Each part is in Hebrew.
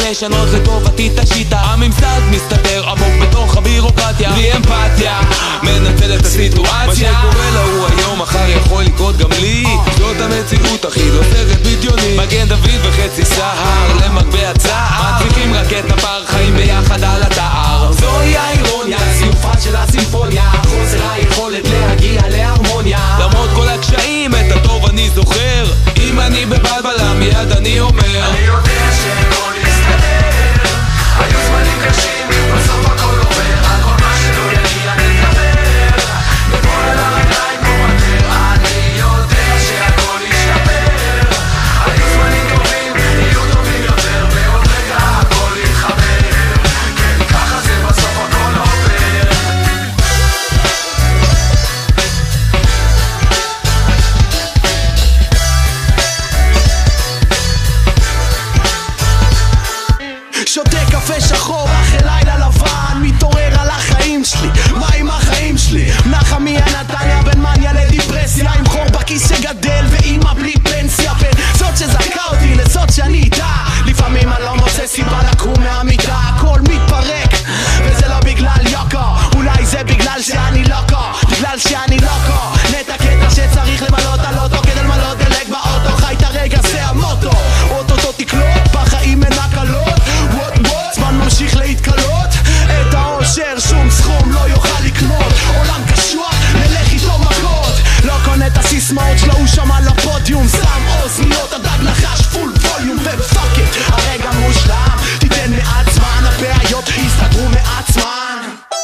לשנות לטובתי את השיטה. הממסד מסתתר עמוק בתוך הבירוקרטיה, בלי אמפתיה מנצל את הסיטואציה. מה שקורה לו היום מחר יכול לקרות גם לי. זאת המציאות אחי, לא סרט בדיוני. מגן דוד וחצי סהר למגבה הצער, מדביקים רק את הפער, חיים ביחד על התער. זוהי האירוניה, סיופה של הסימפוניה, חוסר היכולת להגיע להרמוניה. למרות כל הקשיים את הטוב אני זוכר, אם אני בבלבלה מיד אני אומר אני יודע שהכל יסתדר, היו זמנים קשים, בסוף הכל עובר, על כל מה שלא יגיע נקבר, נפול על הרגליים כמו מטר. אני יודע שהכל ישתפר, היו זמנים טובים, יהיו טובים יותר, ועוד רגע הכל יתחבר, כן ככה זה בסוף הכל עובר. שותה קפה שחור אחרי לילה לבן, מתעורר על החיים שלי, מה עם החיים שלי? נחמיה נתניה בין מניה לדיפרסיה, עם חור בכיס שגדל ואימא בלי פנסיה, בין זאת שזרקה אותי לזאת שאני איתה. לפעמים אני לא מוצא סיבה לקום מהמיטה, הכל מתפרק וזה לא בגלל יוקו, אולי זה בגלל שאני לוקו, בגלל שאני לוקו. נטע קטע שצריך למלות על אוטו כדי למלות דלק באוטו, חי את הרגע זה המוטו, אוטוטו תקלוט, בחיים אין הקלות, זמן ממשיך להתקלות, את האושר שום סכום לא יוכל לקנות, עולם קשוח נלך איתו מכות, לא קונה את הסיסמאות שלו, הוא שם על הפודיום, שם אוזניות הדג נחש פול ווליום ופאק איט, הרגע מושלם, תיתן מעט זמן, הבעיות יסתדרו מעצמן.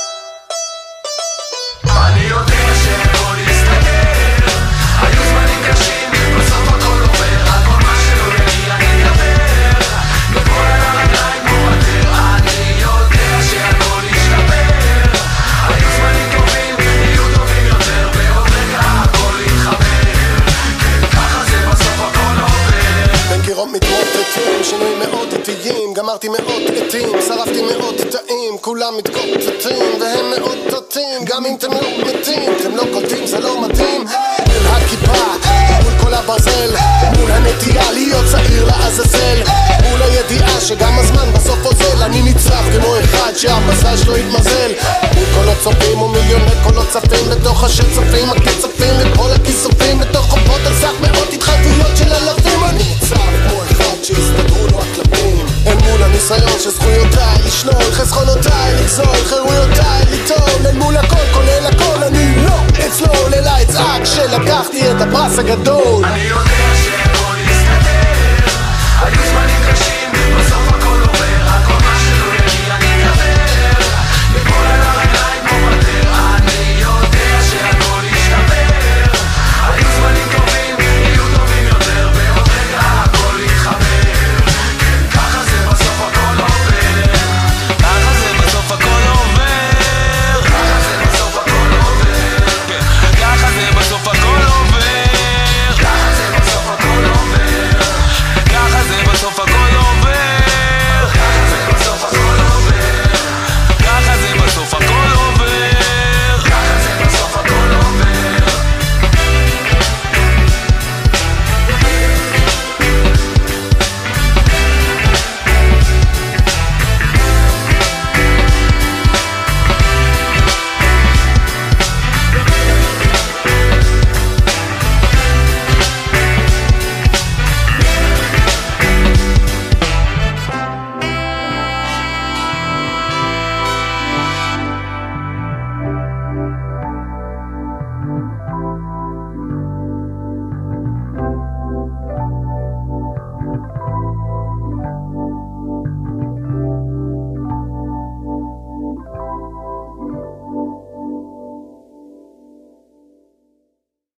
אני יודע שהכל יסתדר, היו זמנים קשים, בסוף הכל עובר, על כל מה שלא יגיע נקבר, נפול על הרגליים כמו מטר. אני יודע שהכל ישתפר, היו זמנים טובים, יהיו טובים יותר, ועוד רגע הכל יתחבר, כן ככה זה בסוף הכל עובר. בין קירות מתמוטטים, שינויים מאוד איטיים, גמרתי מאות עתים, שרפתי מאות תאים, כולם מתקוטטים והם מאוד תתים, גם אם אתם לא מתים, אתם לא קולטים, זה לא מתאים. מול הכיפה, מול כל הברזל, מול הנטייה להיות צעיר לעזאזל, מול הידיעה שגם הזמן בסוף עוזל, אני ניצב כמו אחד שהמזל שלו התמזל, מול קולות צופים ומיליוני קולות צפים בתוך השצפים הקצפים וכל הכיסופים בתוך חופות על סך מאות התחייבויות של אלפים. אני ניצב כמו אחד שהסתדרו לו הקלפים, אל מול הניסיון שזכויותיי לשלול, חסכונותיי לגזול, חירויותיי ליטול, אל מול הכל כולל הכל אני לא אצלול, אלא אצעק שלקחתי את הפרס הגדול. אני יודע